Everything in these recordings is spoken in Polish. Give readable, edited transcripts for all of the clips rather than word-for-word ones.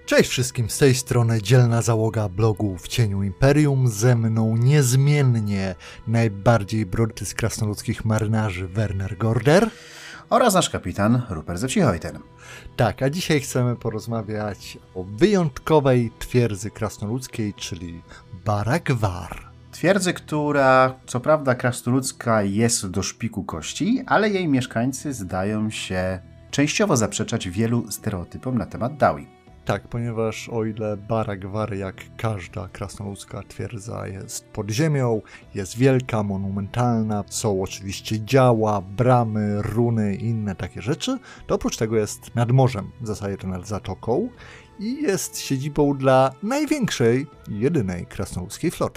Cześć wszystkim, z tej strony dzielna załoga blogu W cieniu Imperium, ze mną niezmiennie najbardziej brodaty z krasnoludzkich marynarzy Werner Gorder oraz nasz kapitan Rupert ze Psichojten. Tak, a dzisiaj chcemy porozmawiać o wyjątkowej twierdzy krasnoludzkiej, czyli Barag War. Twierdzy, która co prawda krasnoludzka jest do szpiku kości, ale jej mieszkańcy zdają się częściowo zaprzeczać wielu stereotypom na temat Dawi. Tak, ponieważ o ile Barag War, jak każda krasnoludzka twierdza, jest pod ziemią, jest wielka, monumentalna, są oczywiście działa, bramy, runy i inne takie rzeczy, to oprócz tego jest nad morzem, w zasadzie nad zatoką, i jest siedzibą dla największej i jedynej krasnoludzkiej floty.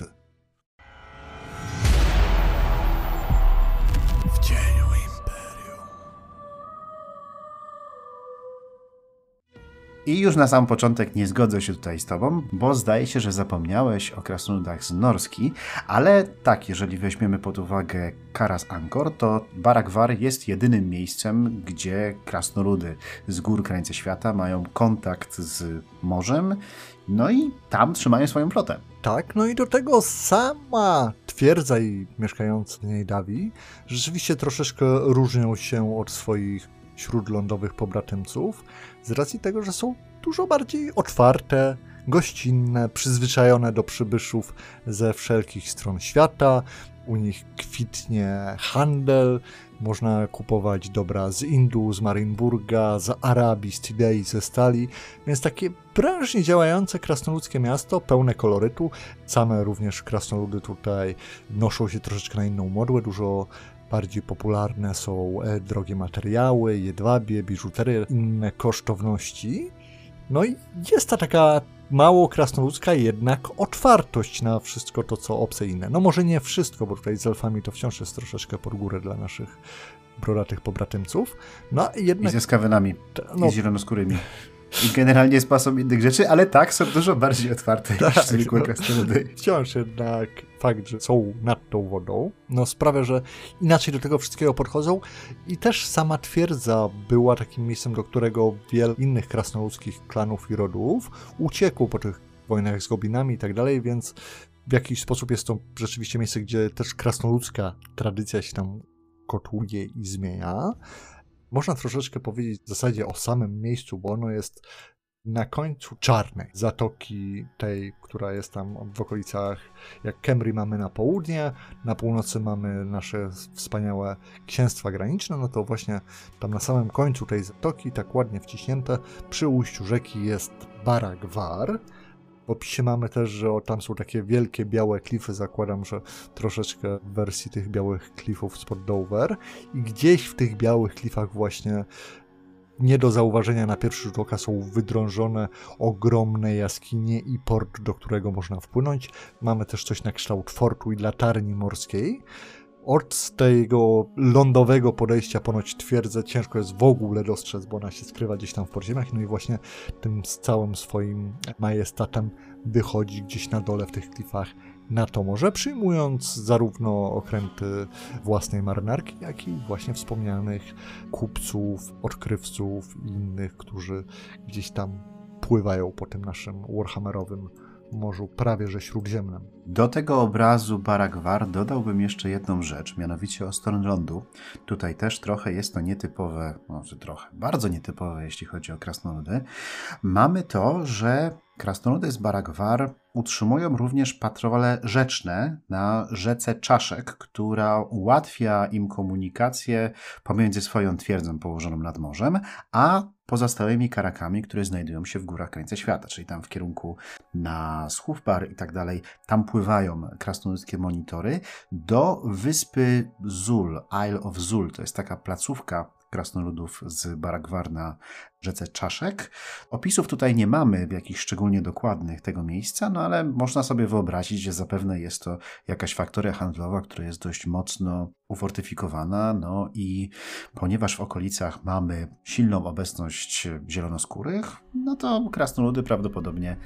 W cieniu Imperium. I już na sam początek nie zgodzę się tutaj z tobą, bo zdaje się, że zapomniałeś o krasnoludach z Norski, ale tak, jeżeli weźmiemy pod uwagę Karas Angkor, to Barag War jest jedynym miejscem, gdzie krasnoludy z gór krańce świata mają kontakt z morzem, no i tam trzymają swoją flotę. Tak, no i do tego sama twierdza i mieszkający w niej Dawi rzeczywiście troszeczkę różnią się od swoich śródlądowych pobratymców z racji tego, że są dużo bardziej otwarte, gościnne, przyzwyczajone do przybyszów ze wszelkich stron świata. U nich kwitnie handel, można kupować dobra z Indu, z Marienburga, z Arabii, z Tidei, ze Stali, więc takie prężnie działające krasnoludzkie miasto, pełne kolorytu. Same również krasnoludy tutaj noszą się troszeczkę na inną modłę, dużo bardziej popularne są drogie materiały, jedwabie, biżuterie, inne kosztowności. No i jest ta taka mało krasnoludzka jednak otwartość na wszystko to, co obce inne. No może nie wszystko, bo tutaj z elfami to wciąż jest troszeczkę pod górę dla naszych brodatych pobratymców. No jednak... I ze skawynami, i z zielonoskórymi. I generalnie z pasą innych rzeczy, ale tak, są dużo bardziej otwarte niż zwykłe krasnoludy. Wciąż jednak fakt, że są nad tą wodą, no sprawia, że inaczej do tego wszystkiego podchodzą i też sama twierdza była takim miejscem, do którego wielu innych krasnoludzkich klanów i rodów uciekło po tych wojnach z goblinami i tak dalej, więc w jakiś sposób jest to rzeczywiście miejsce, gdzie też krasnoludzka tradycja się tam kotłuje i zmienia. Można troszeczkę powiedzieć w zasadzie o samym miejscu, bo ono jest na końcu czarnej zatoki tej, która jest tam w okolicach, jak Kemri mamy na południe, na północy mamy nasze wspaniałe księstwa graniczne, no to właśnie tam na samym końcu tej zatoki, tak ładnie wciśnięte, przy ujściu rzeki jest Barag War. W opisie mamy też, że tam są takie wielkie białe klify, zakładam, że troszeczkę w wersji tych białych klifów spod Dover i gdzieś w tych białych klifach właśnie nie do zauważenia na pierwszy rzut oka są wydrążone ogromne jaskinie i port, do którego można wpłynąć. Mamy też coś na kształt fortu i latarni morskiej. Od tego lądowego podejścia ponoć twierdzę ciężko jest w ogóle dostrzec, bo ona się skrywa gdzieś tam w podziemiach, no i właśnie tym z całym swoim majestatem wychodzi gdzieś na dole w tych klifach na to morze, przyjmując zarówno okręty własnej marynarki, jak i właśnie wspomnianych kupców, odkrywców i innych, którzy gdzieś tam pływają po tym naszym warhammerowym morzu prawie że śródziemnym. Do tego obrazu Barag War dodałbym jeszcze jedną rzecz, mianowicie o stronę lądu. Tutaj też trochę jest to nietypowe, może trochę, bardzo nietypowe, jeśli chodzi o krasnoludy. Mamy to, że krasnoludy z Barag War utrzymują również patrole rzeczne na rzece Czaszek, która ułatwia im komunikację pomiędzy swoją twierdzą położoną nad morzem, a pozostałymi karakami, które znajdują się w górach krańce świata, czyli tam w kierunku na Schufbar i tak dalej. Tam pływają krasnoludzkie monitory do wyspy Zul, Isle of Zul. To jest taka placówka krasnoludów z Barag War na rzece Czaszek. Opisów tutaj nie mamy jakichś szczególnie dokładnych tego miejsca, no ale można sobie wyobrazić, że zapewne jest to jakaś faktoria handlowa, która jest dość mocno ufortyfikowana, no i ponieważ w okolicach mamy silną obecność zielonoskórych, no to krasnoludy prawdopodobnie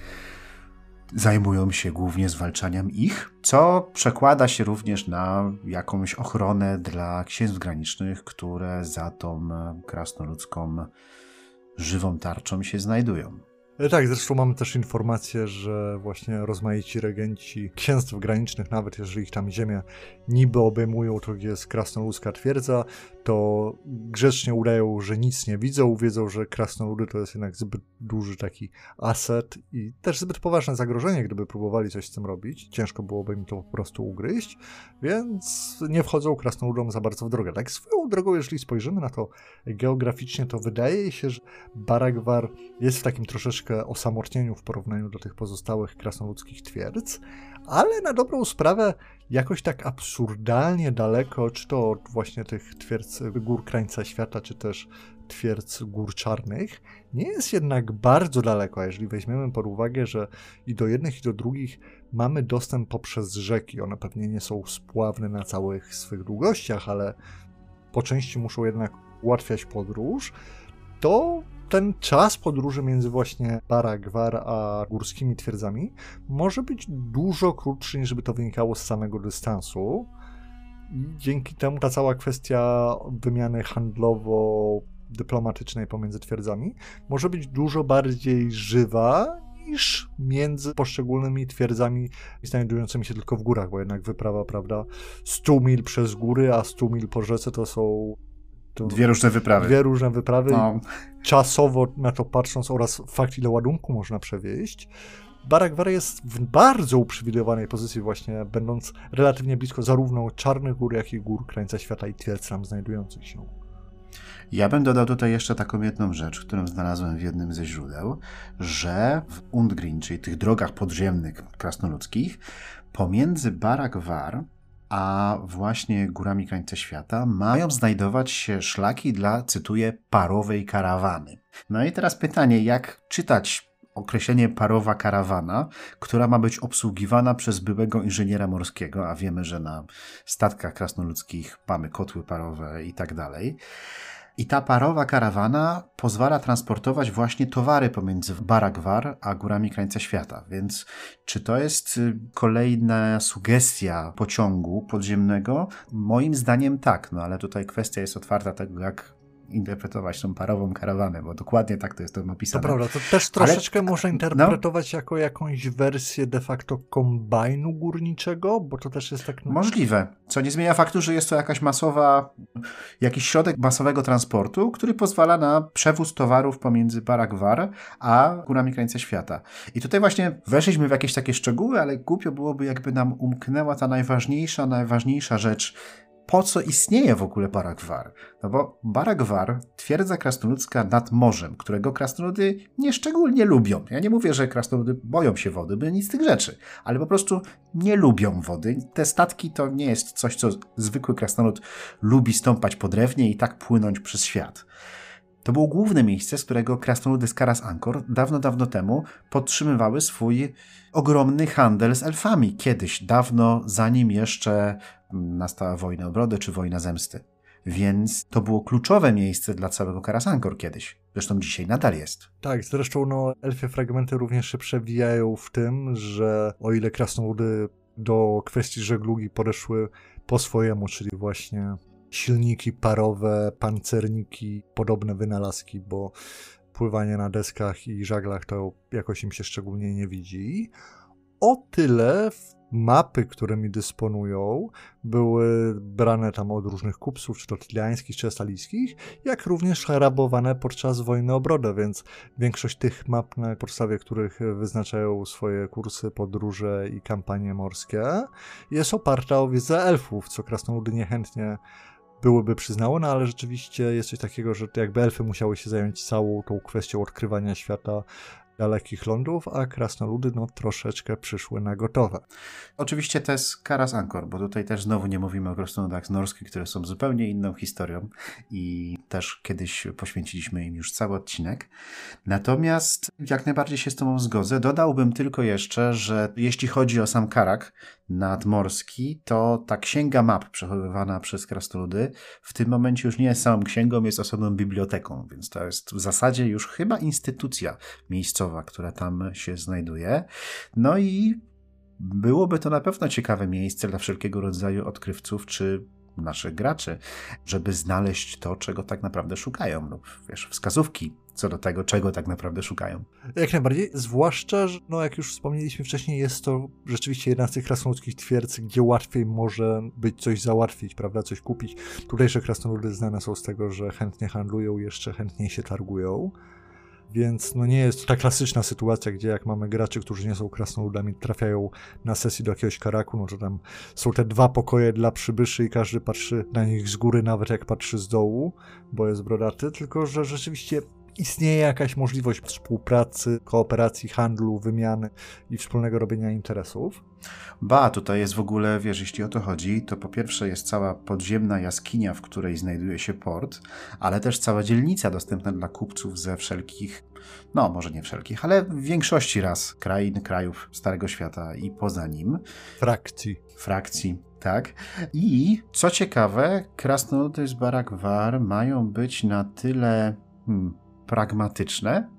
zajmują się głównie zwalczaniem ich, co przekłada się również na jakąś ochronę dla księstw granicznych, które za tą krasnoludzką żywą tarczą się znajdują. Tak, zresztą mamy też informację, że właśnie rozmaici regenci księstw granicznych, nawet jeżeli ich tam ziemia niby obejmują, to jest krasnoludzka twierdza, to grzecznie udają, że nic nie widzą że krasnoludy to jest jednak zbyt duży taki aset i też zbyt poważne zagrożenie, gdyby próbowali coś z tym robić. Ciężko byłoby im to po prostu ugryźć, więc nie wchodzą krasnoludom za bardzo w drogę. Tak swoją drogą, jeżeli spojrzymy na to geograficznie, to wydaje się, że Baragwar jest w takim troszeczkę osamotnieniu w porównaniu do tych pozostałych krasnoludzkich twierdz, ale na dobrą sprawę jakoś tak absurdalnie daleko, czy to od właśnie tych twierdz gór krańca świata, czy też twierdz gór czarnych, nie jest jednak bardzo daleko, a jeżeli weźmiemy pod uwagę, że i do jednych, i do drugich mamy dostęp poprzez rzeki. One pewnie nie są spławne na całych swych długościach, ale po części muszą jednak ułatwiać podróż, to ten czas podróży między właśnie Baragwar a górskimi twierdzami może być dużo krótszy, niż by to wynikało z samego dystansu. I dzięki temu ta cała kwestia wymiany handlowo-dyplomatycznej pomiędzy twierdzami może być dużo bardziej żywa niż między poszczególnymi twierdzami znajdującymi się tylko w górach, bo jednak wyprawa, prawda, 100 mil przez góry, a 100 mil po rzece to są dwie różne wyprawy. No. Czasowo na to patrząc oraz fakt, ile ładunku można przewieźć, Baragwar jest w bardzo uprzywilejowanej pozycji właśnie, będąc relatywnie blisko zarówno Czarnych Gór, jak i gór krańca świata i twierdz tam znajdujących się. Ja bym dodał tutaj jeszcze taką jedną rzecz, którą znalazłem w jednym ze źródeł, że w Undgrin, czyli tych drogach podziemnych krasnoludzkich, pomiędzy Baragwar a właśnie górami krańca świata mają znajdować się szlaki dla, cytuję, parowej karawany. No i teraz pytanie, jak czytać określenie parowa karawana, która ma być obsługiwana przez byłego inżyniera morskiego, a wiemy, że na statkach krasnoludzkich mamy kotły parowe i tak dalej. I ta parowa karawana pozwala transportować właśnie towary pomiędzy Baragwar a górami krańca świata. Więc czy to jest kolejna sugestia pociągu podziemnego? Moim zdaniem tak, no ale tutaj kwestia jest otwarta tego, jak interpretować tą parową karawanę, bo dokładnie tak to jest tam opisane. To prawda, to też troszeczkę można interpretować jako jakąś wersję de facto kombajnu górniczego, bo to też jest tak... Możliwe, co nie zmienia faktu, że jest to jakiś środek masowego transportu, który pozwala na przewóz towarów pomiędzy Baragwar a górami krańca świata. I tutaj właśnie weszliśmy w jakieś takie szczegóły, ale głupio byłoby, jakby nam umknęła ta najważniejsza rzecz, po co istnieje w ogóle Baragwar? No bo Baragwar, twierdza krasnoludzka nad morzem, którego krasnoludy nieszczególnie lubią. Ja nie mówię, że krasnoludy boją się wody, by nic z tych rzeczy, ale po prostu nie lubią wody. Te statki to nie jest coś, co zwykły krasnolud lubi stąpać po drewnie i tak płynąć przez świat. To było główne miejsce, z którego krasnoludy z Karas Angkor dawno temu podtrzymywały swój ogromny handel z elfami. Kiedyś, dawno, zanim jeszcze nastała wojna o brodę czy wojna zemsty. Więc to było kluczowe miejsce dla całego Karas Angkor kiedyś. Zresztą dzisiaj nadal jest. Tak, zresztą elfie fragmenty również się przewijają w tym, że o ile krasnoludy do kwestii żeglugi podeszły po swojemu, czyli właśnie silniki parowe, pancerniki, podobne wynalazki, bo pływanie na deskach i żaglach to jakoś im się szczególnie nie widzi. O tyle mapy, którymi dysponują, były brane tam od różnych kupców, czy to tiliańskich, czy estalijskich, jak również rabowane podczas wojny o brodę, więc większość tych map, na podstawie których wyznaczają swoje kursy, podróże i kampanie morskie, jest oparta o wiedzę elfów, co krasnoludy niechętnie byłyby przyznały, no ale rzeczywiście jest coś takiego, że jakby elfy musiały się zająć całą tą kwestią odkrywania świata dalekich lądów, a krasnoludy troszeczkę przyszły na gotowe. Oczywiście to jest Karas Angkor, bo tutaj też znowu nie mówimy o krasnoludach norskich, które są zupełnie inną historią i też kiedyś poświęciliśmy im już cały odcinek. Natomiast jak najbardziej się z tobą zgodzę. Dodałbym tylko jeszcze, że jeśli chodzi o sam Karak nadmorski, to ta księga map przechowywana przez krasnoludy w tym momencie już nie jest samą księgą, jest osobną biblioteką, więc to jest w zasadzie już chyba instytucja miejscowa, która tam się znajduje. No i byłoby to na pewno ciekawe miejsce dla wszelkiego rodzaju odkrywców czy naszych graczy, żeby znaleźć to, czego tak naprawdę szukają lub wskazówki, co do tego, czego tak naprawdę szukają. Jak najbardziej, zwłaszcza, że no jak już wspomnieliśmy wcześniej, jest to rzeczywiście jedna z tych krasnoludzkich twierdz, gdzie łatwiej może być coś załatwić, prawda, coś kupić. Tutejsze krasnoludy znane są z tego, że chętnie handlują, jeszcze chętniej się targują. Więc no nie jest to ta klasyczna sytuacja, gdzie jak mamy graczy, którzy nie są krasnoludami, trafiają na sesję do jakiegoś karaku, no to tam są te 2 pokoje dla przybyszy i każdy patrzy na nich z góry, nawet jak patrzy z dołu, bo jest brodaty, tylko że rzeczywiście istnieje jakaś możliwość współpracy, kooperacji, handlu, wymiany i wspólnego robienia interesów. Tutaj jest w ogóle, wiesz, jeśli o to chodzi, to po pierwsze jest cała podziemna jaskinia, w której znajduje się port, ale też cała dzielnica dostępna dla kupców ze wszelkich, no może nie wszelkich, ale w większości raz krain, krajów Starego Świata i poza nim. Frakcji, tak. I co ciekawe, krasnoludy z Barak-Var mają być na tyle pragmatyczne,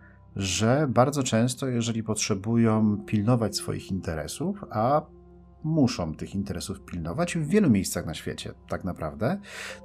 że bardzo często, jeżeli potrzebują pilnować swoich interesów, a muszą tych interesów pilnować w wielu miejscach na świecie tak naprawdę,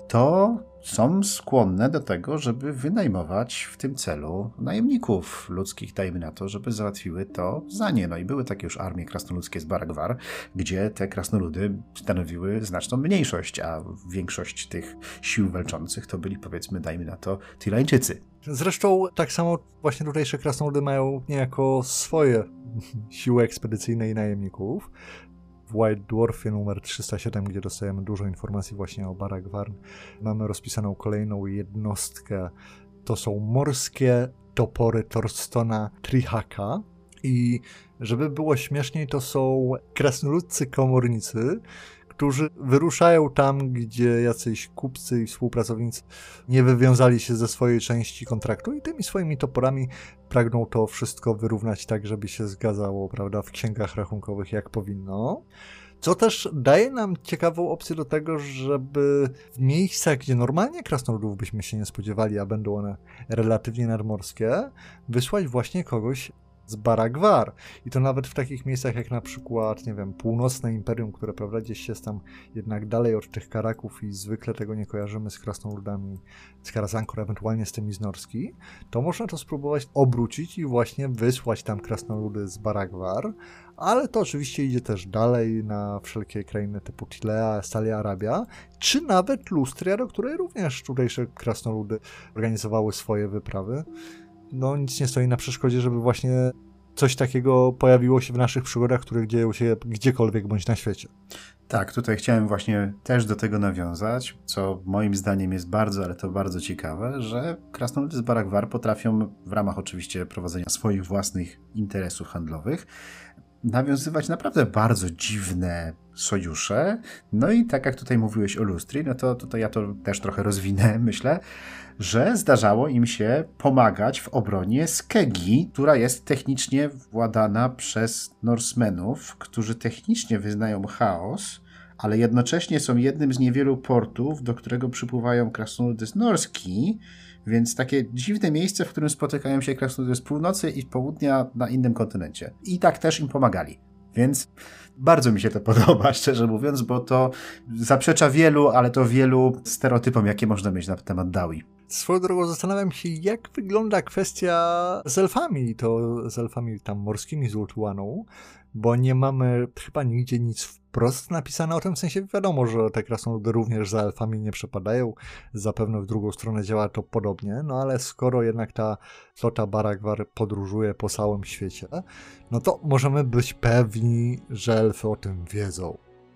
to są skłonne do tego, żeby wynajmować w tym celu najemników ludzkich, dajmy na to, żeby załatwiły to za nie. No i były takie już armie krasnoludzkie z Barak-Var, gdzie te krasnoludy stanowiły znaczną mniejszość, a większość tych sił walczących to byli, powiedzmy, dajmy na to, Tyrańczycy. Zresztą tak samo właśnie tutejsze krasnoludy mają niejako swoje siły ekspedycyjne i najemników. W White Dwarfie numer 307, gdzie dostajemy dużo informacji właśnie o Barak-Var, mamy rozpisaną kolejną jednostkę. To są morskie topory Thorstona Trihaka i żeby było śmieszniej, to są krasnoludcy komornicy, którzy wyruszają tam, gdzie jacyś kupcy i współpracownicy nie wywiązali się ze swojej części kontraktu i tymi swoimi toporami pragną to wszystko wyrównać tak, żeby się zgadzało, prawda, w księgach rachunkowych jak powinno. Co też daje nam ciekawą opcję do tego, żeby w miejscach, gdzie normalnie krasnoludów byśmy się nie spodziewali, a będą one relatywnie nadmorskie, wysłać właśnie kogoś z Barak-Var. I to nawet w takich miejscach jak na przykład, nie wiem, północne imperium, które prawda gdzieś jest tam jednak dalej od tych Karaków i zwykle tego nie kojarzymy z krasnoludami z Karazankor, ewentualnie z tymi z Norski, to można to spróbować obrócić i właśnie wysłać tam krasnoludy z Barak-Var, ale to oczywiście idzie też dalej na wszelkie krainy typu Tilea, Estalia, Arabia, czy nawet Lustria, do której również tutejsze krasnoludy organizowały swoje wyprawy. No nic nie stoi na przeszkodzie, żeby właśnie coś takiego pojawiło się w naszych przygodach, które dzieją się gdziekolwiek bądź na świecie. Tak, tutaj chciałem właśnie też do tego nawiązać, co moim zdaniem jest bardzo, ale to bardzo ciekawe, że krasnoludy z Barak-Var potrafią w ramach oczywiście prowadzenia swoich własnych interesów handlowych nawiązywać naprawdę bardzo dziwne sojusze. No i tak jak tutaj mówiłeś o Lustrii, no to tutaj ja to też trochę rozwinę, myślę, że zdarzało im się pomagać w obronie Skegi, która jest technicznie władana przez Norsemenów, którzy technicznie wyznają chaos, ale jednocześnie są jednym z niewielu portów, do którego przypływają krasnoludy z Norski, więc takie dziwne miejsce, w którym spotykają się krasnoludy z północy i z południa na innym kontynencie. I tak też im pomagali. Więc bardzo mi się to podoba, szczerze mówiąc, bo to zaprzecza wielu, ale to wielu stereotypom, jakie można mieć na temat Dawi. Swoją drogą zastanawiam się, jak wygląda kwestia z elfami, to z elfami tam morskimi z Ultuaną, bo nie mamy chyba nigdzie nic wprost napisane o tym, w sensie wiadomo, że te krasnoludy również za elfami nie przepadają, zapewne w drugą stronę działa to podobnie, no ale skoro jednak ta flota Barak-Var podróżuje po całym świecie, no to możemy być pewni, że elfy o tym wiedzą.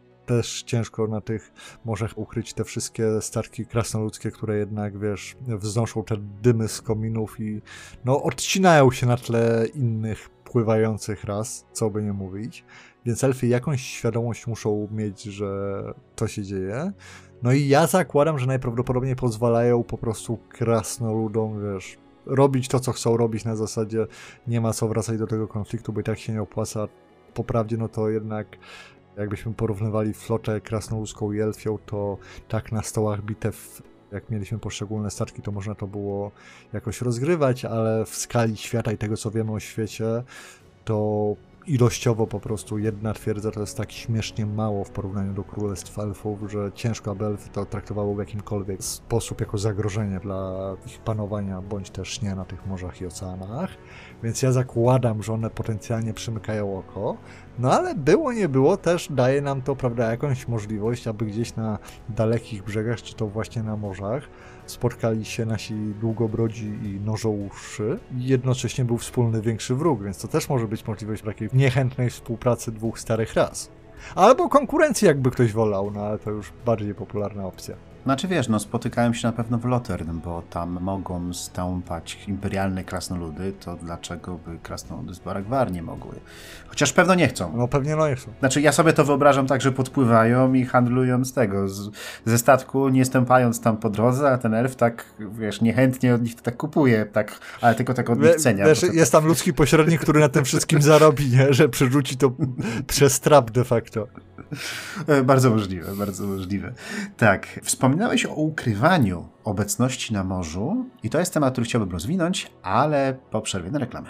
Też ciężko na tych morzach ukryć te wszystkie statki krasnoludzkie, które jednak, wiesz, wznoszą te dymy z kominów i no odcinają się na tle innych pływających ras, co by nie mówić. Więc elfy jakąś świadomość muszą mieć, że to się dzieje. No i ja zakładam, że najprawdopodobniej pozwalają po prostu krasnoludom, wiesz, robić to, co chcą robić na zasadzie nie ma co wracać do tego konfliktu, bo i tak się nie opłaca. Poprawdzie, no to jednak jakbyśmy porównywali flotę krasnoludzką i elfią, to tak na stołach bitew, jak mieliśmy poszczególne statki, to można to było jakoś rozgrywać, ale w skali świata i tego, co wiemy o świecie, to ilościowo po prostu jedna twierdza to jest tak śmiesznie mało w porównaniu do Królestw Elfów, że ciężko, aby elfy to traktowało w jakimkolwiek sposób jako zagrożenie dla ich panowania, bądź też nie na tych morzach i oceanach. Więc ja zakładam, że one potencjalnie przymykają oko. No ale było nie było, też daje nam to, prawda, jakąś możliwość, aby gdzieś na dalekich brzegach, czy to właśnie na morzach, spotkali się nasi długobrodzi i nożouszy i jednocześnie był wspólny większy wróg, więc to też może być możliwość takiej niechętnej współpracy dwóch starych ras. Albo konkurencji, jakby ktoś wolał, no ale to już bardziej popularna opcja. Znaczy wiesz, no spotykają się na pewno w Lothern, bo tam mogą stąpać imperialne krasnoludy, to dlaczego by krasnoludy z Baragvar nie mogły? Chociaż pewno nie chcą. No pewnie no nie chcą. Znaczy ja sobie to wyobrażam tak, że podpływają i handlują z tego, ze statku, nie stąpając tam po drodze, a ten elf tak, wiesz, niechętnie od nich to tak kupuje, tak, ale tylko tak od nich cenia. Wiesz, jest tam ludzki pośrednik, który na tym wszystkim zarobi, nie? Że przerzuci to przez trap de facto. Bardzo możliwe, bardzo możliwe. Tak, wspominałeś o ukrywaniu obecności na morzu i to jest temat, który chciałbym rozwinąć, ale po przerwie na reklamę.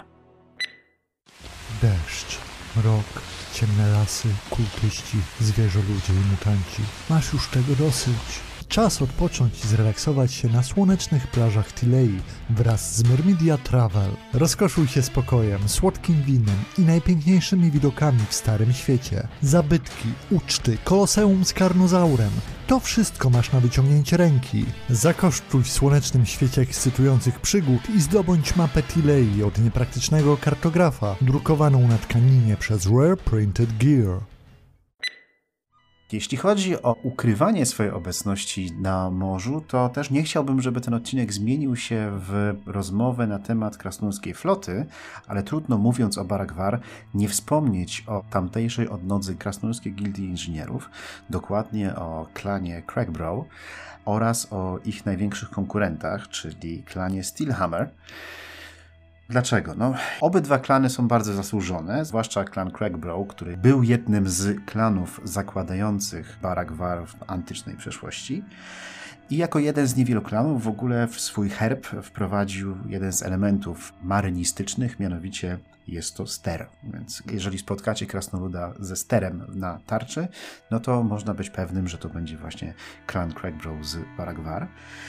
Deszcz, mrok, ciemne lasy, kultyści, zwierzoludzie i mutanci. Masz już tego dosyć. Czas odpocząć i zrelaksować się na słonecznych plażach Tilei wraz z Myrmidia Travel. Rozkoszuj się spokojem, słodkim winem i najpiękniejszymi widokami w Starym Świecie. Zabytki, uczty, koloseum z karnozaurem. To wszystko masz na wyciągnięcie ręki. Zakosztuj w słonecznym świecie ekscytujących przygód i zdobądź mapę Tilei od niepraktycznego kartografa, drukowaną na tkaninie przez Rare Printed Gear. Jeśli chodzi o ukrywanie swojej obecności na morzu, to też nie chciałbym, żeby ten odcinek zmienił się w rozmowę na temat krasnoludzkiej floty, ale trudno, mówiąc o Baragvar, nie wspomnieć o tamtejszej odnodze krasnoludzkiej gildii inżynierów, dokładnie o klanie Cragbrow oraz o ich największych konkurentach, czyli klanie Steelhammer. Dlaczego? No, obydwa klany są bardzo zasłużone, zwłaszcza klan Cragbrow, który był jednym z klanów zakładających Baragvar w antycznej przeszłości. I jako jeden z niewielu klanów w ogóle w swój herb wprowadził jeden z elementów marynistycznych, mianowicie jest to ster. Więc jeżeli spotkacie krasnoluda ze sterem na tarczy, no to można być pewnym, że to będzie właśnie klan Cragbrow z Baragvar.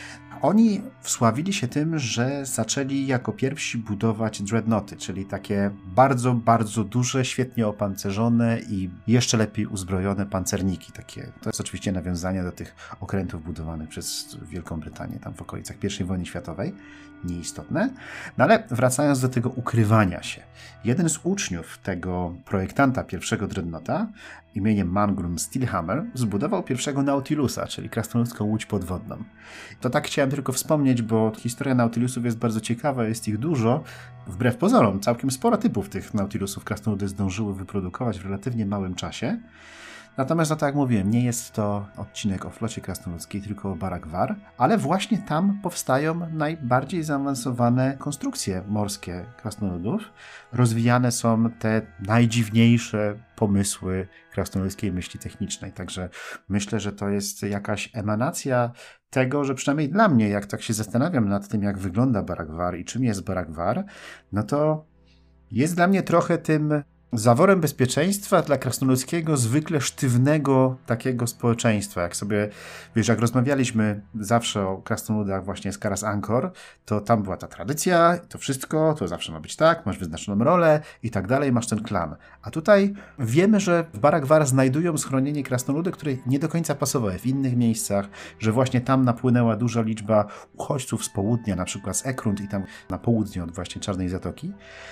Oni wsławili się tym, że zaczęli jako pierwsi budować dreadnoughty, czyli takie bardzo, bardzo duże, świetnie opancerzone i jeszcze lepiej uzbrojone pancerniki. To jest oczywiście nawiązanie do tych okrętów budowanych przez Wielką Brytanię tam w okolicach I wojny światowej. Nieistotne. No ale wracając do tego ukrywania się. Jeden z uczniów tego projektanta pierwszego dreadnoughta imieniem Mangrum Steelhammer zbudował pierwszego Nautilusa, czyli krasnoludzką łódź podwodną. To tak chciałem tylko wspomnieć, bo historia Nautilusów jest bardzo ciekawa, jest ich dużo. Wbrew pozorom, całkiem sporo typów tych Nautilusów krasnoludy zdążyły wyprodukować w relatywnie małym czasie. Natomiast, no tak jak mówiłem, nie jest to odcinek o flocie krasnoludzkiej, tylko o Baragvar, ale właśnie tam powstają najbardziej zaawansowane konstrukcje morskie krasnoludów. Rozwijane są te najdziwniejsze pomysły krasnoludzkiej myśli technicznej. Także myślę, że to jest jakaś emanacja tego, że przynajmniej dla mnie, jak tak się zastanawiam nad tym, jak wygląda Baragvar i czym jest Baragvar, no to jest dla mnie trochę tym zaworem bezpieczeństwa dla krasnoludzkiego, zwykle sztywnego takiego społeczeństwa. Jak sobie, wiesz, jak rozmawialiśmy zawsze o krasnoludach właśnie z Karas Angkor, to tam była ta tradycja, to wszystko, to zawsze ma być tak, masz wyznaczoną rolę i tak dalej, masz ten klan. A tutaj wiemy, że w Baragvar znajdują schronienie krasnoludy, które nie do końca pasowały w innych miejscach, że właśnie tam napłynęła duża liczba uchodźców z południa, na przykład z Ekrund i tam na południe od właśnie Czarnej Zatoki.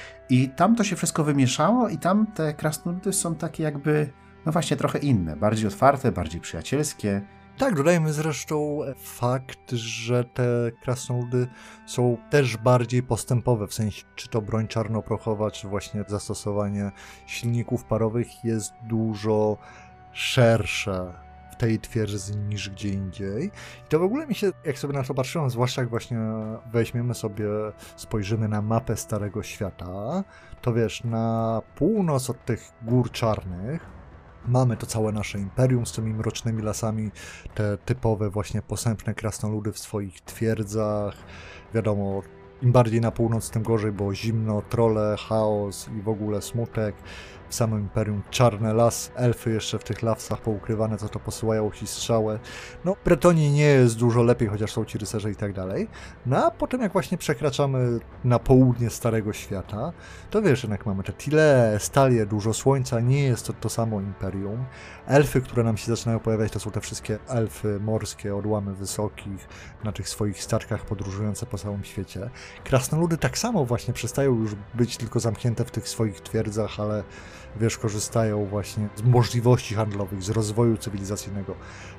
I tam to się wszystko wymieszało i tam te krasnoludy są takie jakby, no właśnie trochę inne, bardziej otwarte, bardziej przyjacielskie. Tak, dodajmy zresztą fakt, że te krasnoludy są też bardziej postępowe, w sensie czy to broń czarnoprochowa, czy właśnie zastosowanie silników parowych jest dużo szersze w tej twierdzy niż gdzie indziej. I to w ogóle mi się, jak sobie na to patrzyłem, zwłaszcza jak właśnie weźmiemy sobie, spojrzymy na mapę Starego Świata, to wiesz, na północ od tych gór czarnych mamy to całe nasze imperium z tymi mrocznymi lasami, te typowe właśnie posępne krasnoludy w swoich twierdzach. Wiadomo, im bardziej na północ, tym gorzej, bo zimno, trolle, chaos i w ogóle smutek. w samym Imperium czarne las, elfy jeszcze w tych lasach poukrywane, co to posyłają ci strzałę. No, w Bretonii nie jest dużo lepiej, chociaż są ci rycerze i tak dalej. No a potem jak właśnie przekraczamy na południe Starego Świata, to wiesz, jednak mamy te Tile, Stalie, dużo słońca, nie jest to samo Imperium. Elfy, które nam się zaczynają pojawiać, to są te wszystkie elfy morskie, odłamy wysokich, na tych swoich statkach podróżujące po całym świecie. Krasnoludy tak samo właśnie przestają już być tylko zamknięte w tych swoich twierdzach, ale wiesz, korzystają właśnie z możliwości handlowych, z rozwoju cywilizacyjnego.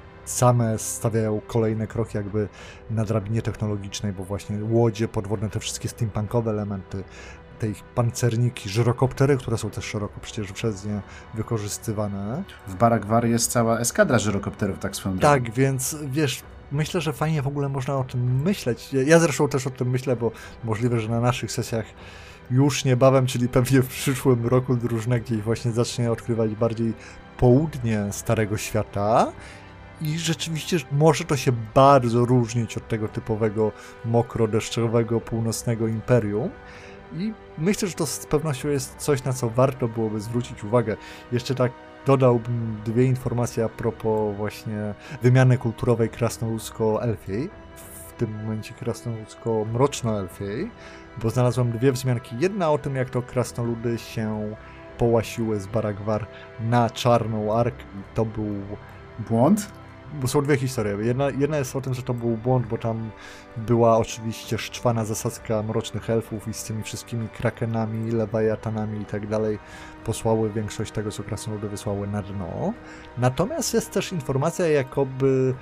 Same stawiają kolejne kroki jakby na drabinie technologicznej, bo właśnie łodzie podwodne, te wszystkie steampunkowe elementy, te ich pancerniki, żyrokoptery, które są też szeroko przecież przez nie wykorzystywane. W Baragvar jest cała eskadra żyrokopterów, tak swoją drogą. Tak, więc wiesz, myślę, że fajnie w ogóle można o tym myśleć. Ja zresztą też o tym myślę, bo możliwe, że na naszych sesjach już niebawem, czyli pewnie w przyszłym roku drużyna gdzieś właśnie zacznie odkrywać bardziej południe Starego Świata i rzeczywiście może to się bardzo różnić od tego typowego mokro-deszczowego północnego imperium. I myślę, że to z pewnością jest coś, na co warto byłoby zwrócić uwagę. Jeszcze tak dodałbym dwie informacje a propos właśnie wymiany kulturowej krasnoludzko-elfiej, w tym momencie krasnoludzko-mroczno-elfiej, bo znalazłem dwie wzmianki. Jedna o tym, jak to krasnoludy się połasiły z Baragvar na Czarną Arkę. To był błąd? Bo są dwie historie. Jedna jest o tym, że to był błąd, bo tam była oczywiście szczwana zasadzka mrocznych elfów i z tymi wszystkimi krakenami, lewajatanami i tak dalej posłały większość tego, co krasnoludy wysłały na dno. Natomiast jest też informacja, jakoby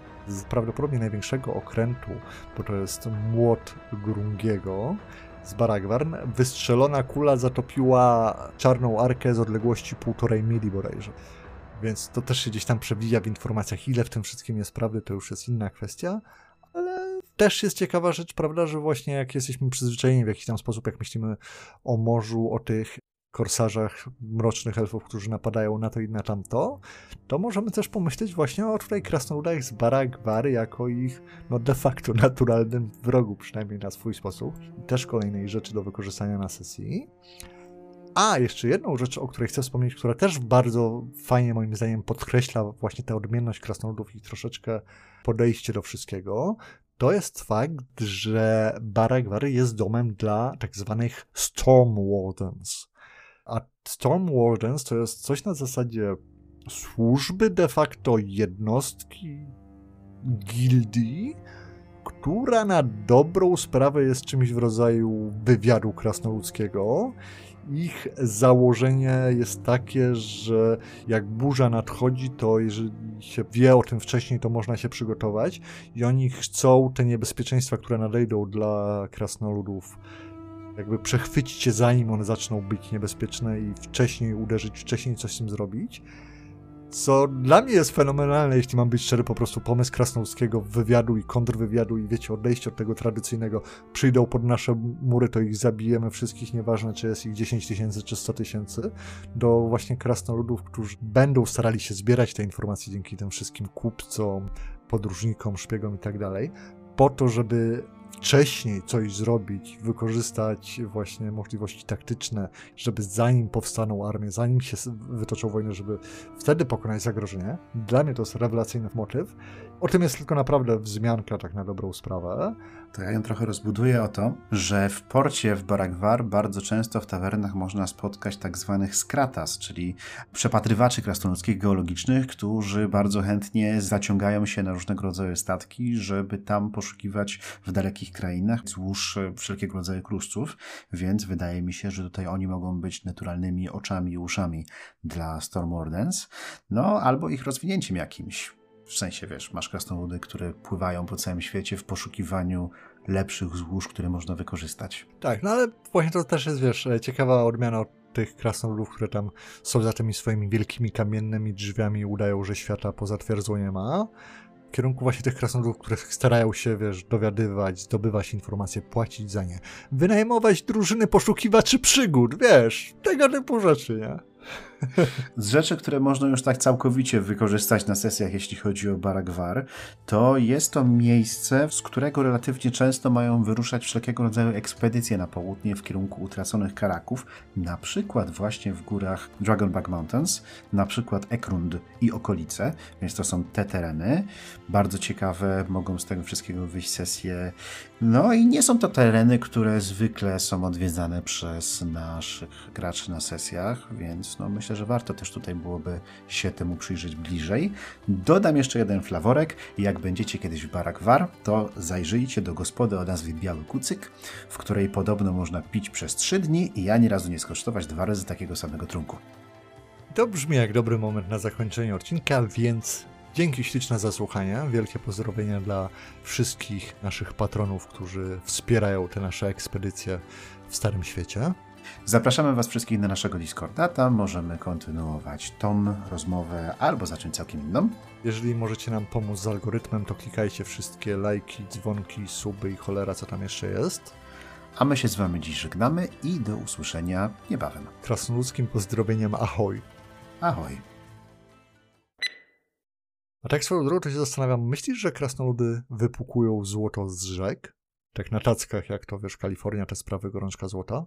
z prawdopodobnie największego okrętu, bo to jest młot Grungiego z Baragvarn, wystrzelona kula zatopiła Czarną Arkę z odległości 1,5 mili bodajże. Więc to też się gdzieś tam przewija w informacjach, ile w tym wszystkim jest prawdy, to już jest inna kwestia, ale też jest ciekawa rzecz, prawda, że właśnie jak jesteśmy przyzwyczajeni w jakiś tam sposób, jak myślimy o morzu, o tych korsarzach mrocznych elfów, którzy napadają na to i na tamto, to możemy też pomyśleć właśnie o tutaj krasnoludach z Baragvar jako ich de facto naturalnym wrogu, przynajmniej na swój sposób. I też kolejnej rzeczy do wykorzystania na sesji. A, jeszcze jedną rzecz, o której chcę wspomnieć, która też bardzo fajnie moim zdaniem podkreśla właśnie tę odmienność krasnoludów i troszeczkę podejście do wszystkiego, to jest fakt, że Baragvar jest domem dla tak zwanych Storm Wardens. A Storm Wardens to jest coś na zasadzie służby, de facto jednostki, gildii, która na dobrą sprawę jest czymś w rodzaju wywiadu krasnoludzkiego. Ich założenie jest takie, że jak burza nadchodzi, to jeżeli się wie o tym wcześniej, to można się przygotować i oni chcą te niebezpieczeństwa, które nadejdą dla krasnoludów, jakby przechwycić je, zanim one zaczną być niebezpieczne i wcześniej uderzyć, wcześniej coś z tym zrobić. Co dla mnie jest fenomenalne, jeśli mam być szczery, po prostu pomysł krasnoludzkiego wywiadu i kontrwywiadu i wiecie, odejście od tego tradycyjnego, przyjdą pod nasze mury, to ich zabijemy wszystkich, nieważne czy jest ich 10 000 czy 100 000, do właśnie krasnoludów, którzy będą starali się zbierać te informacje dzięki tym wszystkim kupcom, podróżnikom, szpiegom i tak dalej, po to, żeby wcześniej coś zrobić, wykorzystać właśnie możliwości taktyczne, żeby zanim powstaną armie, zanim się wytoczą wojny, żeby wtedy pokonać zagrożenie. Dla mnie to jest rewelacyjny motyw. O tym jest tylko naprawdę wzmianka, tak na dobrą sprawę. To ja ją trochę rozbuduję o to, że w porcie w Baragvar bardzo często w tawernach można spotkać tak zwanych skratas, czyli przepatrywaczy krasnoludzkich geologicznych, którzy bardzo chętnie zaciągają się na różnego rodzaju statki, żeby tam poszukiwać w dalekich krainach wzdłuż wszelkiego rodzaju kruszców, więc wydaje mi się, że tutaj oni mogą być naturalnymi oczami i uszami dla Storm Wardens, albo ich rozwinięciem jakimś. W sensie, wiesz, masz krasnoludy, które pływają po całym świecie w poszukiwaniu lepszych złóż, które można wykorzystać. Tak, ale właśnie to też jest, wiesz, ciekawa odmiana od tych krasnoludów, które tam są za tymi swoimi wielkimi kamiennymi drzwiami i udają, że świata poza twierdzą nie ma. W kierunku właśnie tych krasnoludów, które starają się, wiesz, dowiadywać, zdobywać informacje, płacić za nie. Wynajmować drużyny poszukiwaczy przygód, wiesz, tego typu rzeczy, nie? Z rzeczy, które można już tak całkowicie wykorzystać na sesjach, jeśli chodzi o Barag War, to jest to miejsce, z którego relatywnie często mają wyruszać wszelkiego rodzaju ekspedycje na południe w kierunku utraconych Karaków, na przykład właśnie w górach Dragonback Mountains, na przykład Ekrund i okolice, więc to są te tereny. Bardzo ciekawe, mogą z tego wszystkiego wyjść sesje. No i nie są to tereny, które zwykle są odwiedzane przez naszych graczy na sesjach, więc no myślę, że warto też tutaj byłoby się temu przyjrzeć bliżej. Dodam jeszcze jeden flaworek. Jak będziecie kiedyś w Barag War, to zajrzyjcie do gospody o nazwie Biały Kucyk, w której podobno można pić przez 3 dni i ani razu nie skosztować 2 razy takiego samego trunku. To brzmi jak dobry moment na zakończenie odcinka, więc dzięki śliczne za słuchanie. Wielkie pozdrowienia dla wszystkich naszych patronów, którzy wspierają te nasze ekspedycje w Starym Świecie. Zapraszamy Was wszystkich na naszego Discorda, tam możemy kontynuować tą rozmowę albo zacząć całkiem inną. Jeżeli możecie nam pomóc z algorytmem, to klikajcie wszystkie lajki, dzwonki, suby i cholera, co tam jeszcze jest. A my się z Wami dziś żegnamy i do usłyszenia niebawem. Krasnoludzkim pozdrowieniem ahoj. Ahoj. A tak swoją drogą to się zastanawiam, myślisz, że krasnoludy wypukują złoto z rzek? Tak na tackach, jak to wiesz, Kalifornia, te sprawy gorączka złota?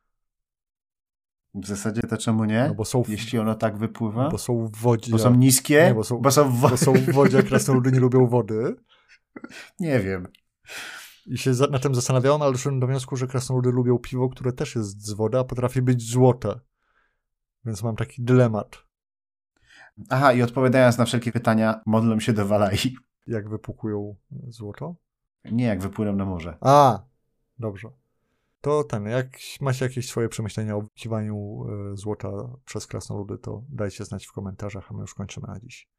W zasadzie to czemu nie? No bo są jeśli ono tak wypływa? Bo są w wodzie. Bo są niskie? Nie, bo są w wodzie, a krasnoludy nie lubią wody. Nie wiem. I się nad tym zastanawiałem, ale doszedłem do wniosku, że krasnoludy lubią piwo, które też jest z wody, a potrafi być złote. Więc mam taki dylemat. Aha, i odpowiadając na wszelkie pytania, modlą się do Walai. Jak wypukują złoto? Nie, jak wypłyną na morze. A, dobrze. To jak macie jakieś swoje przemyślenia o wykiwaniu złota przez krasnoludy, to dajcie znać w komentarzach, a my już kończymy na dziś.